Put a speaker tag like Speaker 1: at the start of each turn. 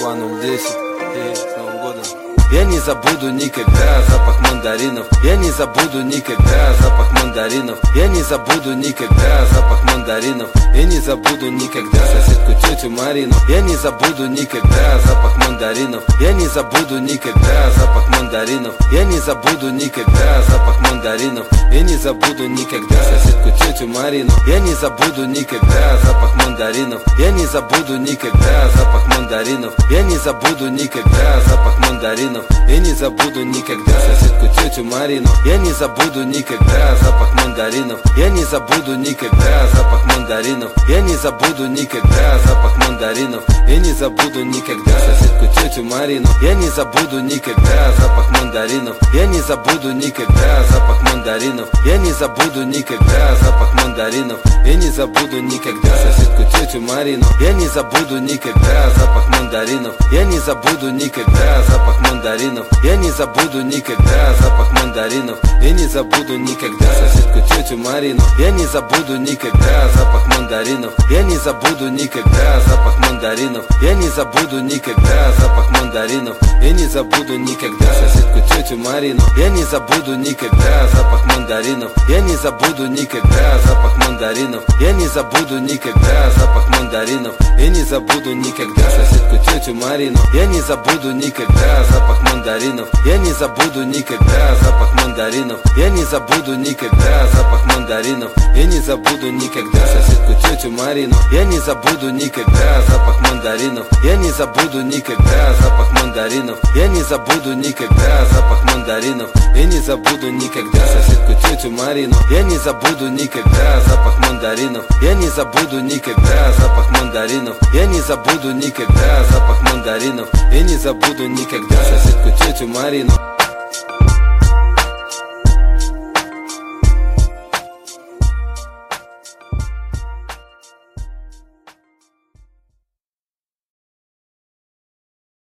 Speaker 1: 2010. С Новым годом. Я не забуду никогда запах мандаринов. Я не забуду никогда запах мандаринов. Я не забуду никогда запах мандаринов. Я не забуду никогда соседку тетю Марину. Я не забуду никогда запах мандаринов. Я не забуду никогда запах мандаринов. Я не забуду никогда запах мандаринов. Я не забуду никогда соседку тетю Марину. Я не забуду никогда запах мандаринов. Я не забуду никогда запах мандаринов. Я не забуду никогда запах мандаринов. Я не забуду никогда соседку тетю Марину. Я не забуду никогда запах мандаринов. Я не забуду никогда запах мандаринов. Я не забуду никогда запах мандаринов. Я не забуду никогда соседку тетю Марину. Я не забуду никогда запах мандаринов. Я не забуду никогда запах мандаринов. Я не забуду никогда запах мандаринов. Я не забуду никогда соседку тетю Марину. Я не забуду никогда запах мандаринов. Я не забуду никогда запах мандаринов. Я не забуду никогда запах мандаринов. Я не забуду никогда соседку тетю Марину. Я не забуду никогда запах мандаринов. Я не забуду никогда запах мандаринов. Я не забуду никогда запах мандаринов. Я не забуду никогда соседку тетю Марину. Я не забуду никогда запах мандаринов. Я не забуду никогда запах мандаринов. Я не забуду никогда запах мандаринов. Я не забуду никогда соседку тетю Марину. Я не забуду никогда запах мандаринов. Я не забуду никогда запах мандаринов. Я не забуду никогда запах мандаринов. Я не забуду никогда соседку тетю Марину. Я не забуду никогда запах мандаринов. Я не забуду никогда запах мандаринов. Я не забуду никогда запах мандаринов. Я не забуду никогда соседку тетю Марину. Я не забуду никогда запах мандаринов. Я не забуду никогда запах мандаринов. Я не забуду никогда запах мандаринов. Я не забуду никогда соседку тетю Марину.